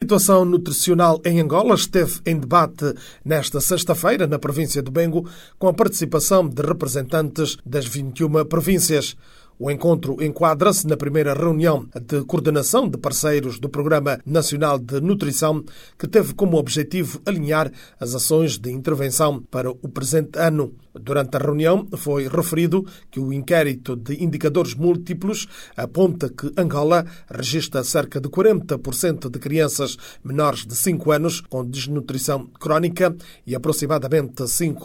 situação nutricional em Angola esteve em debate nesta sexta-feira na província do Bengo, com a participação de representantes das 21 províncias. O encontro enquadra-se na primeira reunião de coordenação de parceiros do Programa Nacional de Nutrição, que teve como objetivo alinhar as ações de intervenção para o presente ano. Durante a reunião foi referido que o inquérito de indicadores múltiplos aponta que Angola registra cerca de 40% de crianças menores de 5 anos com desnutrição crónica e aproximadamente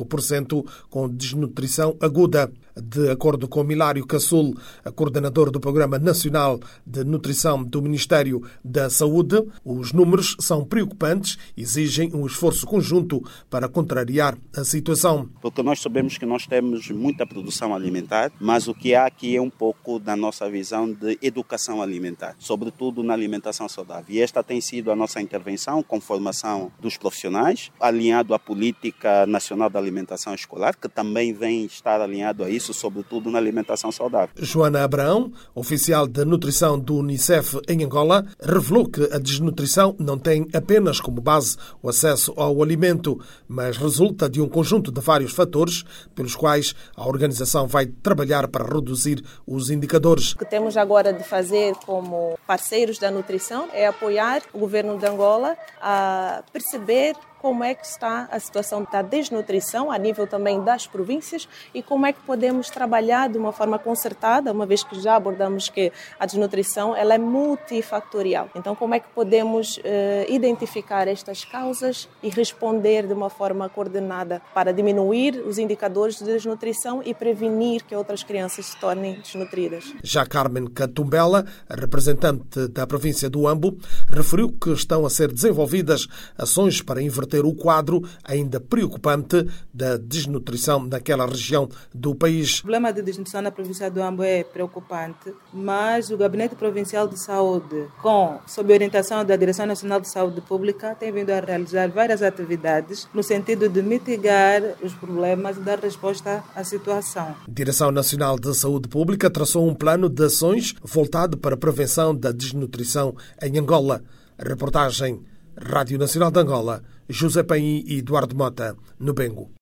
5% com desnutrição aguda. De acordo com Milário Cassul, coordenador do Programa Nacional de Nutrição do Ministério da Saúde, os números são preocupantes e exigem um esforço conjunto para contrariar a situação. Porque nós sabemos que nós temos muita produção alimentar, mas o que há aqui é um pouco da nossa visão de educação alimentar, sobretudo na alimentação saudável. E esta tem sido a nossa intervenção com formação dos profissionais, alinhado à Política Nacional da Alimentação Escolar, que também vem estar alinhado a isso, sobretudo na alimentação saudável. Joana Abraão, oficial de nutrição do Unicef em Angola, revelou que a desnutrição não tem apenas como base o acesso ao alimento, mas resulta de um conjunto de vários fatores pelos quais a organização vai trabalhar para reduzir os indicadores. O que temos agora de fazer como parceiros da nutrição é apoiar o governo de Angola a perceber como é que está a situação da desnutrição a nível também das províncias e como é que podemos trabalhar de uma forma concertada, uma vez que já abordamos que a desnutrição ela é multifatorial. Então, como é que podemos identificar estas causas e responder de uma forma coordenada para diminuir os indicadores de desnutrição e prevenir que outras crianças se tornem desnutridas. Já Carmen Catumbela, representante da província do Ambo, referiu que estão a ser desenvolvidas ações para inverter o quadro ainda preocupante da desnutrição naquela região do país. O problema de desnutrição na província do Ambo é preocupante, mas o Gabinete Provincial de Saúde, sob orientação da Direção Nacional de Saúde Pública, tem vindo a realizar várias atividades no sentido de mitigar os problemas e dar resposta à situação. A Direção Nacional de Saúde Pública traçou um plano de ações voltado para a prevenção da desnutrição em Angola. A reportagem Rádio Nacional de Angola, José Paim e Eduardo Mota, no Bengo.